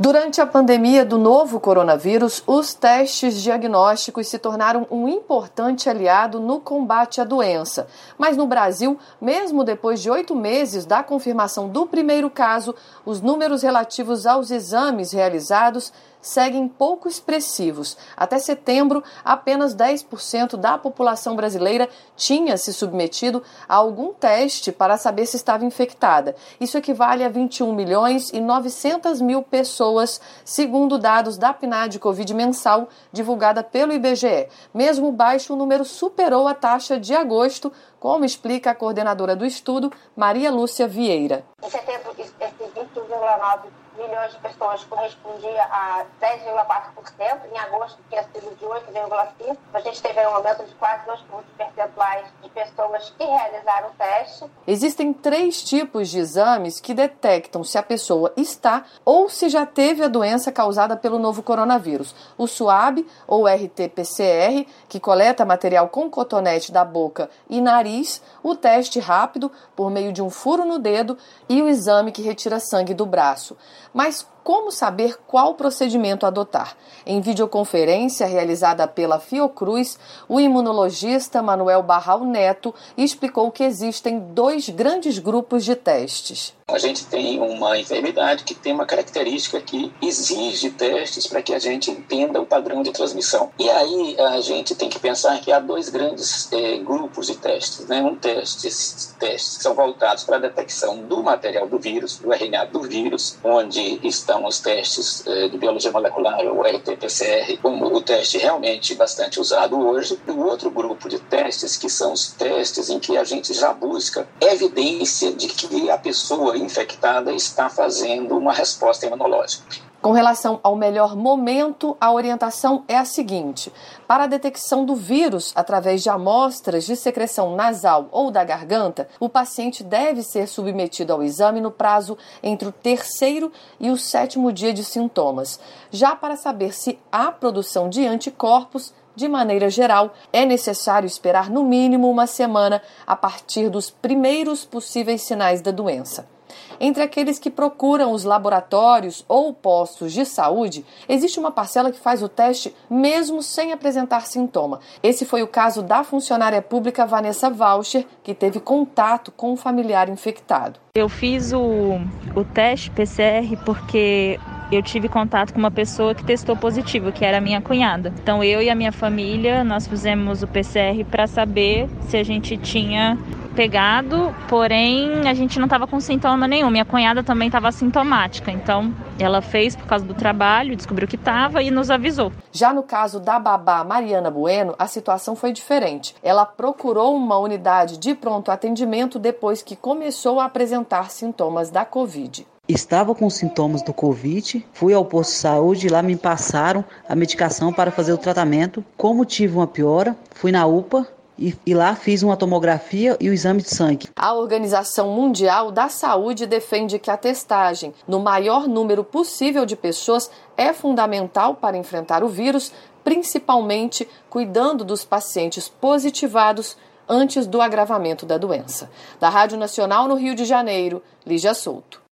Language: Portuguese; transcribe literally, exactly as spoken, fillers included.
Durante a pandemia do novo coronavírus, os testes diagnósticos se tornaram um importante aliado no combate à doença. Mas no Brasil, mesmo depois de oito meses da confirmação do primeiro caso, os números relativos aos exames realizados seguem pouco expressivos. Até setembro, apenas dez por cento da população brasileira tinha se submetido a algum teste para saber se estava infectada. Isso equivale a vinte e um milhões e novecentas mil pessoas, segundo dados da P N A D Covid mensal divulgada pelo I B G E. Mesmo baixo, o número superou a taxa de agosto, como explica a coordenadora do estudo, Maria Lúcia Vieira. Em setembro, esses vinte e um vírgula nove milhões de pessoas correspondia a dez vírgula quatro por cento. Em agosto, tinha sido de oito vírgula cinco por cento. A gente teve um aumento de quase dois pontos percentuais de pessoas que realizaram o teste. Existem três tipos de exames que detectam se a pessoa está ou se já teve a doença causada pelo novo coronavírus. O SUAB, ou R T P C R, que coleta material com cotonete da boca e nariz, o teste rápido, por meio de um furo no dedo, e o exame que retira sangue do braço. Mas como saber qual procedimento adotar? Em videoconferência realizada pela Fiocruz, o imunologista Manuel Barral Neto explicou que existem dois grandes grupos de testes. A gente tem uma enfermidade que tem uma característica que exige testes para que a gente entenda o padrão de transmissão. E aí a gente tem que pensar que há dois grandes eh, grupos de testes, né? Um teste, esses testes que são voltados para a detecção do material do vírus, do R N A do vírus, onde estão os testes eh, de biologia molecular, o R T P C R, como o teste realmente bastante usado hoje. E o outro grupo de testes, que são os testes em que a gente já busca evidência de que a pessoa infectada está fazendo uma resposta imunológica. Com relação ao melhor momento, a orientação é a seguinte: para a detecção do vírus através de amostras de secreção nasal ou da garganta, o paciente deve ser submetido ao exame no prazo entre o terceiro e o sétimo dia de sintomas. Já para saber se há produção de anticorpos, de maneira geral, é necessário esperar no mínimo uma semana a partir dos primeiros possíveis sinais da doença. Entre aqueles que procuram os laboratórios ou postos de saúde, existe uma parcela que faz o teste mesmo sem apresentar sintoma. Esse foi o caso da funcionária pública Vanessa Voucher, que teve contato com um familiar infectado. Eu fiz o, o teste P C R porque eu tive contato com uma pessoa que testou positivo, que era a minha cunhada. Então eu e a minha família, nós fizemos o P C R para saber se a gente tinha pegado, porém a gente não estava com sintoma nenhum. Minha cunhada também estava assintomática, então ela fez por causa do trabalho, descobriu que estava e nos avisou. Já no caso da babá Mariana Bueno, a situação foi diferente. Ela procurou uma unidade de pronto atendimento depois que começou a apresentar sintomas da Covid. Estava com sintomas do Covid, fui ao posto de saúde e lá me passaram a medicação para fazer o tratamento. Como tive uma piora, fui na U P A e, e lá fiz uma tomografia e o exame de sangue. A Organização Mundial da Saúde defende que a testagem no maior número possível de pessoas é fundamental para enfrentar o vírus, principalmente cuidando dos pacientes positivados antes do agravamento da doença. Da Rádio Nacional no Rio de Janeiro, Lígia Souto.